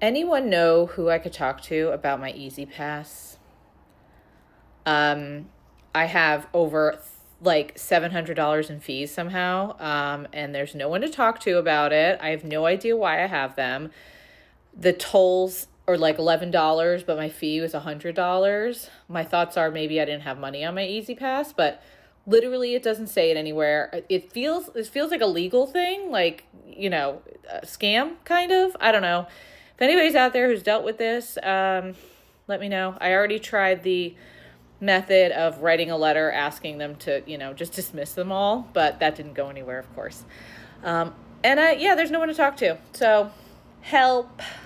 Anyone know who I could talk to about my Easy Pass? I have over like $700 in fees somehow, and there's no one to talk to about it. I have no idea why I have them. The tolls are like $11, but my fee was $100. My thoughts are maybe I didn't have money on my Easy Pass, but literally it doesn't say it anywhere. It feels like a legal thing, like, a scam kind of. I don't know. If anybody's out there who's dealt with this, let me know. I already tried the method of writing a letter asking them to, just dismiss them all, but that didn't go anywhere, of course. And yeah, there's no one to talk to. So help.